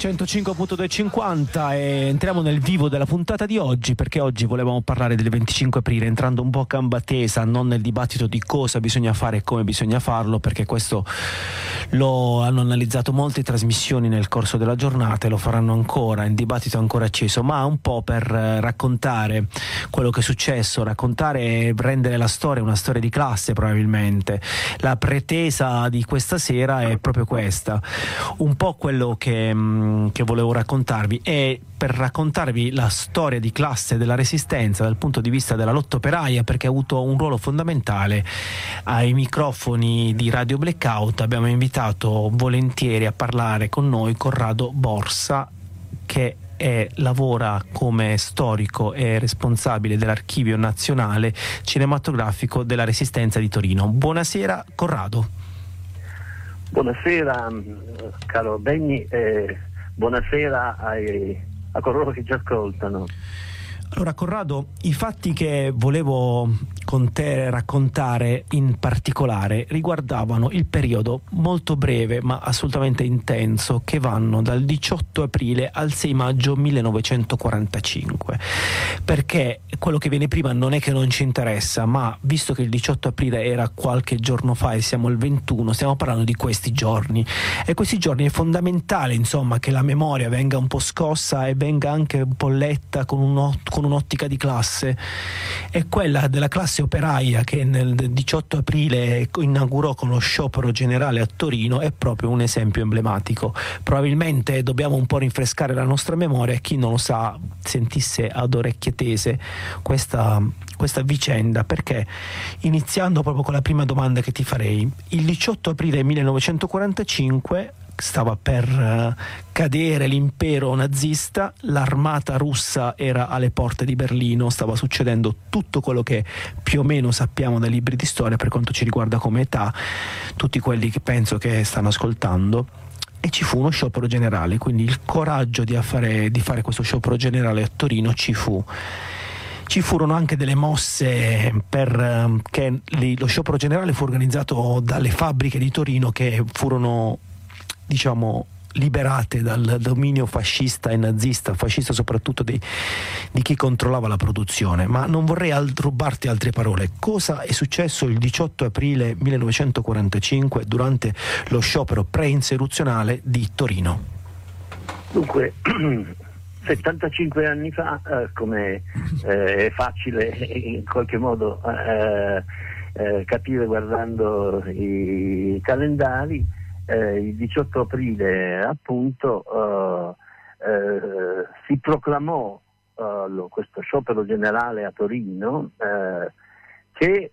105.250 e entriamo nel vivo della puntata di oggi, perché oggi volevamo parlare del 25 aprile entrando un po' a gamba tesa, non nel dibattito di cosa bisogna fare e come bisogna farlo, perché questo lo hanno analizzato molte trasmissioni nel corso della giornata e lo faranno ancora, in dibattito ancora acceso, ma un po' per raccontare quello che è successo, raccontare e rendere la storia una storia di classe. Probabilmente la pretesa di questa sera è proprio questa, un po' quello che volevo raccontarvi, e per raccontarvi la storia di classe della Resistenza dal punto di vista della lotta operaia, perché ha avuto un ruolo fondamentale. Ai microfoni di Radio Blackout abbiamo invitato volentieri a parlare con noi Corrado Borsa, che lavora come storico e responsabile dell'Archivio Nazionale Cinematografico della Resistenza di Torino. Buonasera Corrado. Buonasera caro Benni, buonasera a coloro che ci ascoltano. Allora Corrado, i fatti che volevo con te raccontare in particolare riguardavano il periodo molto breve ma assolutamente intenso che vanno dal 18 aprile al 6 maggio 1945, perché quello che viene prima non è che non ci interessa, ma visto che il 18 aprile era qualche giorno fa e siamo al 21, stiamo parlando di questi giorni, e questi giorni è fondamentale insomma che la memoria venga un po' scossa e venga anche un po' letta con un'ottica di classe, è quella della classe operaia che nel 18 aprile inaugurò con lo sciopero generale a Torino. È proprio un esempio emblematico. Probabilmente dobbiamo un po' rinfrescare la nostra memoria, e chi non lo sa sentisse ad orecchie tese questa vicenda, perché iniziando proprio con la prima domanda che ti farei, il 18 aprile 1945 stava per cadere l'impero nazista, l'armata russa era alle porte di Berlino, stava succedendo tutto quello che più o meno sappiamo dai libri di storia per quanto ci riguarda come età, tutti quelli che penso che stanno ascoltando, e ci fu uno sciopero generale, quindi il coraggio di fare questo sciopero generale a Torino ci fu. Ci furono anche delle mosse perché lo sciopero generale fu organizzato dalle fabbriche di Torino che furono liberate dal dominio fascista e nazista, fascista soprattutto di chi controllava la produzione. Ma non vorrei rubarti altre parole. Cosa è successo il 18 aprile 1945 durante lo sciopero pre-insurrezionale di Torino? Dunque, 75 anni fa, come è facile in qualche modo capire guardando i calendari, il 18 aprile appunto si proclamò questo sciopero generale a Torino che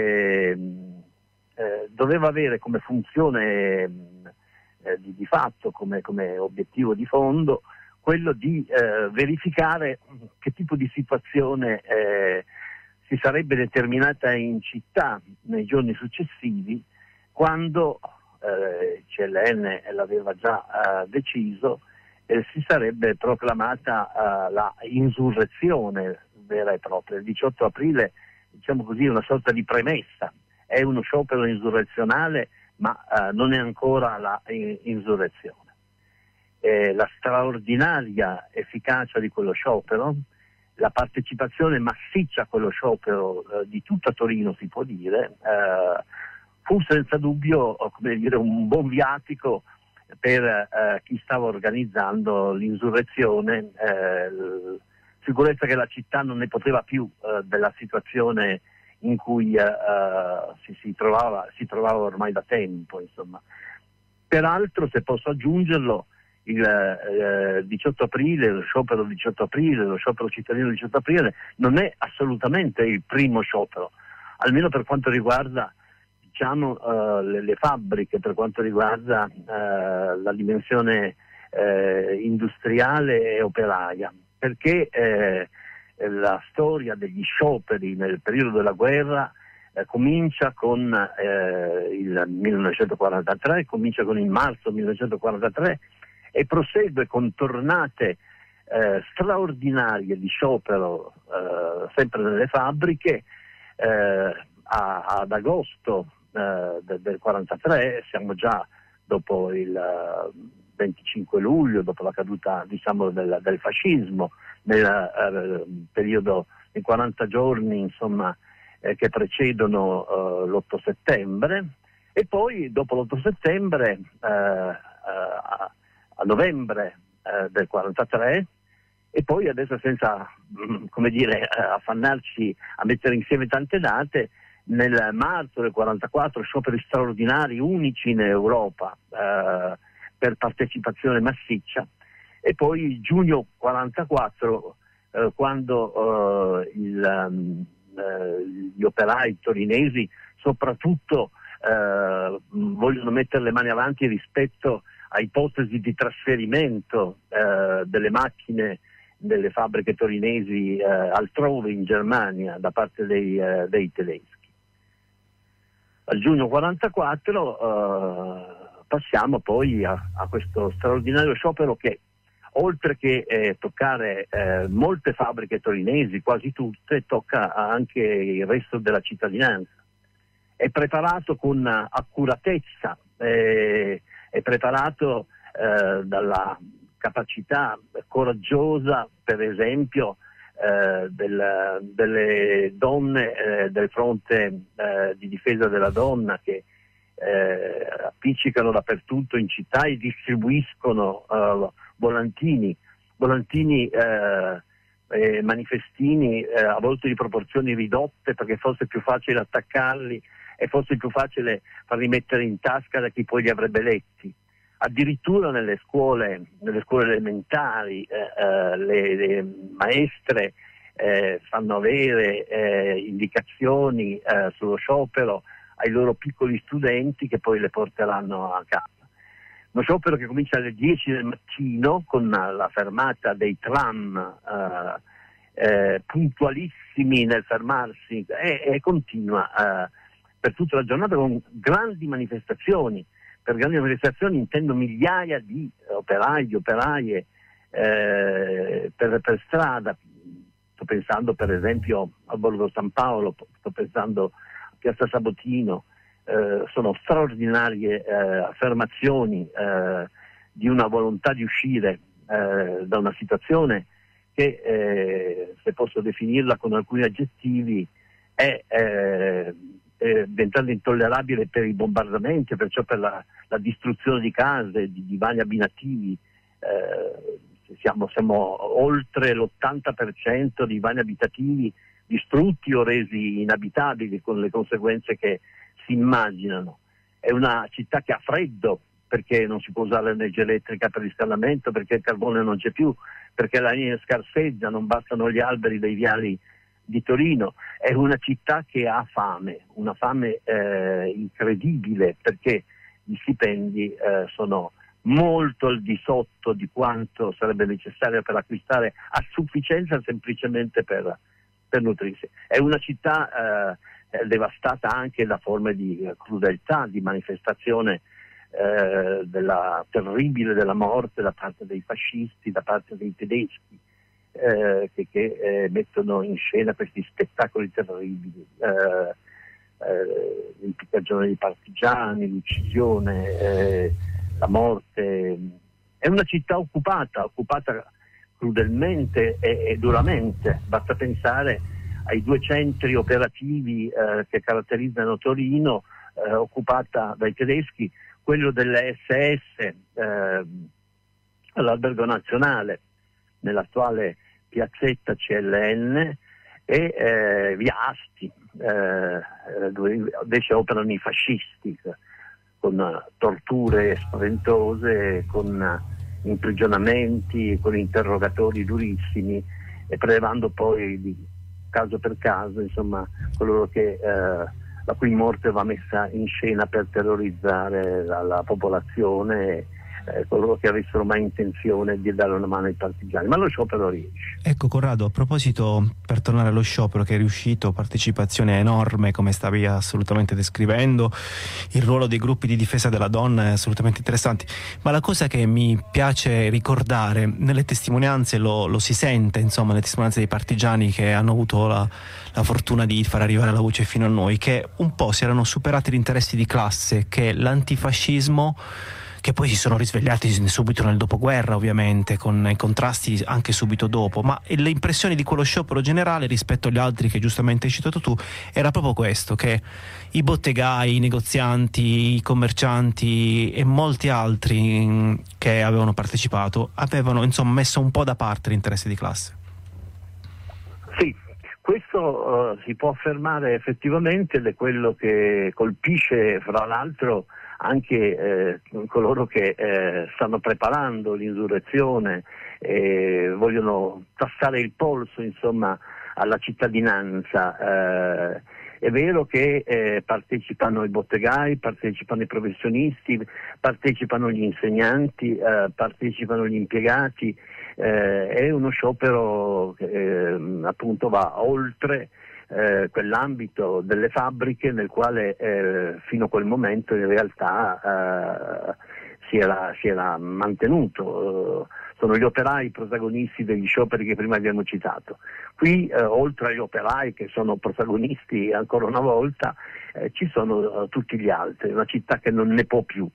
doveva avere come funzione di fatto, come obiettivo di fondo, quello di verificare che tipo di situazione si sarebbe determinata in città nei giorni successivi, quando CLN l'aveva già deciso, si sarebbe proclamata la insurrezione vera e propria. Il 18 aprile, diciamo così, è una sorta di premessa, è uno sciopero insurrezionale, ma non è ancora la insurrezione. La straordinaria efficacia di quello sciopero, la partecipazione massiccia a quello sciopero di tutta Torino, si può dire, fu senza dubbio, un buon viatico per chi stava organizzando l'insurrezione. Sicurezza che la città non ne poteva più della situazione in cui si trovava ormai da tempo, insomma. Peraltro, se posso aggiungerlo, il 18 aprile, lo sciopero del 18 aprile, lo sciopero cittadino del 18 aprile non è assolutamente il primo sciopero, almeno per quanto riguarda le fabbriche, per quanto riguarda la dimensione industriale e operaia, perché la storia degli scioperi nel periodo della guerra comincia con il 1943, comincia con il marzo 1943 e prosegue con tornate straordinarie di sciopero sempre nelle fabbriche ad agosto del 43. Siamo già dopo 25 luglio, dopo la caduta diciamo del fascismo, nel periodo di 40 giorni insomma, che precedono l'8 settembre, e poi dopo l'8 settembre a novembre del 43, e poi adesso senza affannarci a mettere insieme tante date, nel marzo del 44 scioperi straordinari unici in Europa per partecipazione massiccia, e poi giugno 44 quando gli operai torinesi soprattutto vogliono mettere le mani avanti rispetto a ipotesi di trasferimento delle macchine delle fabbriche torinesi altrove in Germania da parte dei tedeschi. Al giugno 44 passiamo poi a questo straordinario sciopero che, oltre che toccare molte fabbriche torinesi, quasi tutte, tocca anche il resto della cittadinanza. È preparato con accuratezza, è preparato dalla capacità coraggiosa, per esempio, delle donne del fronte di difesa della donna, che appiccicano dappertutto in città e distribuiscono volantini manifestini a volte di proporzioni ridotte, perché fosse più facile attaccarli e fosse più facile farli mettere in tasca da chi poi li avrebbe letti. Addirittura nelle scuole elementari le maestre fanno avere indicazioni sullo sciopero ai loro piccoli studenti, che poi le porteranno a casa. Uno sciopero che comincia alle 10 del mattino con la fermata dei tram puntualissimi nel fermarsi, e continua per tutta la giornata con grandi manifestazioni. Per grandi manifestazioni intendo migliaia di operai, di operaie per strada. Sto pensando per esempio a Borgo San Paolo, sto pensando a Piazza Sabotino. Sono straordinarie affermazioni di una volontà di uscire da una situazione che, se posso definirla con alcuni aggettivi, è diventando intollerabile per i bombardamenti, perciò per la distruzione di case, di vani abitativi. Siamo oltre l'80% di vani abitativi distrutti o resi inabitabili, con le conseguenze che si immaginano. È una città che ha freddo, perché non si può usare l'energia elettrica per riscaldamento, perché il carbone non c'è più, perché la linea scarseggia, non bastano gli alberi dei viali di Torino. È una città che ha fame, una fame incredibile, perché gli stipendi sono molto al di sotto di quanto sarebbe necessario per acquistare a sufficienza semplicemente per nutrirsi. È una città devastata anche da forme di crudeltà, di manifestazione terribile della morte da parte dei fascisti, da parte dei tedeschi, che mettono in scena questi spettacoli terribili, l'impiccagione dei partigiani, l'uccisione, la morte. È una città occupata crudelmente e duramente. Basta pensare ai 2 centri operativi che caratterizzano Torino, occupata dai tedeschi, quello delle SS all'Albergo Nazionale, nell'attuale piazzetta CLN, e via Asti, dove invece operano i fascisti, con torture spaventose, con imprigionamenti, con interrogatori durissimi, e prelevando poi caso per caso, insomma, coloro che la cui morte va messa in scena per terrorizzare la popolazione, coloro che avessero mai intenzione di dare una mano ai partigiani. Ma lo sciopero riesce. Ecco Corrado, a proposito, per tornare allo sciopero che è riuscito, partecipazione enorme come stavi assolutamente descrivendo, il ruolo dei gruppi di difesa della donna è assolutamente interessante, ma la cosa che mi piace ricordare nelle testimonianze, lo si sente, insomma, nelle testimonianze dei partigiani che hanno avuto la fortuna di far arrivare la voce fino a noi, che un po' si erano superati gli interessi di classe, che l'antifascismo, che poi si sono risvegliati subito nel dopoguerra, ovviamente, con i contrasti anche subito dopo, ma le impressioni di quello sciopero generale rispetto agli altri che giustamente hai citato tu era proprio questo, che i bottegai, i negozianti, i commercianti e molti altri che avevano partecipato avevano insomma messo un po' da parte l'interesse di classe. Sì, questo si può affermare effettivamente ed è quello che colpisce fra l'altro anche coloro che stanno preparando l'insurrezione e vogliono tassare il polso insomma alla cittadinanza. È vero che partecipano i bottegai, partecipano i professionisti, partecipano gli insegnanti, partecipano gli impiegati. È uno sciopero che appunto va oltre quell'ambito delle fabbriche nel quale fino a quel momento in realtà si era mantenuto. Sono gli operai protagonisti degli scioperi che prima abbiamo citato. Qui oltre agli operai che sono protagonisti ancora una volta ci sono tutti gli altri, una città che non ne può più.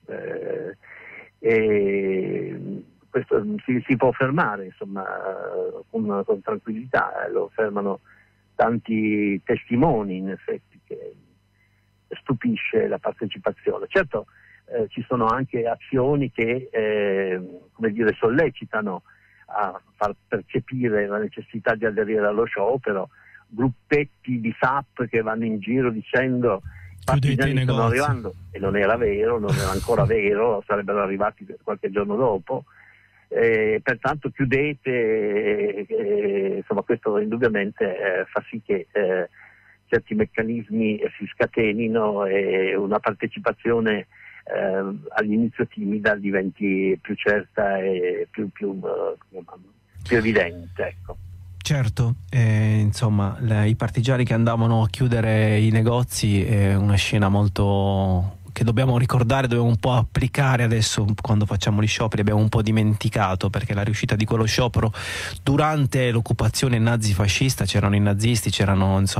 E questo si può fermare insomma con tranquillità, lo fermano tanti testimoni in effetti, che stupisce la partecipazione. Certo ci sono anche azioni che sollecitano a far percepire la necessità di aderire allo sciopero, gruppetti di SAP che vanno in giro dicendo i partigiani stanno arrivando, e non era vero, non era ancora vero, sarebbero arrivati qualche giorno dopo. Pertanto chiudete, insomma questo indubbiamente fa sì che certi meccanismi si scatenino e una partecipazione all'inizio timida diventi più certa e più evidente, ecco. Certo, insomma i partigiani che andavano a chiudere i negozi è una scena molto che dobbiamo ricordare, dobbiamo un po' applicare adesso quando facciamo gli scioperi. Abbiamo un po' dimenticato, perché la riuscita di quello sciopero durante l'occupazione nazifascista c'erano i nazisti, c'era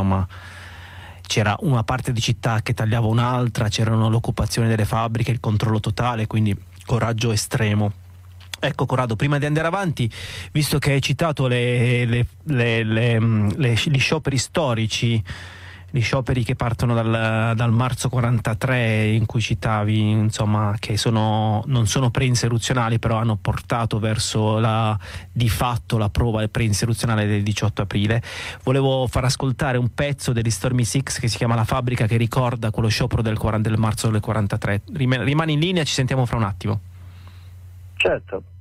una parte di città che tagliava un'altra, c'erano l'occupazione delle fabbriche, il controllo totale, quindi coraggio estremo. Ecco Corrado, prima di andare avanti, visto che hai citato gli scioperi storici, gli scioperi che partono dal marzo 43, in cui citavi insomma che non sono preinsurrezionali, però hanno portato verso di fatto la prova preinsurrezionale del 18 aprile, volevo far ascoltare un pezzo degli Stormy Six che si chiama La fabbrica, che ricorda quello sciopero del marzo del 43. Rimani in linea, ci sentiamo fra un attimo. Certo.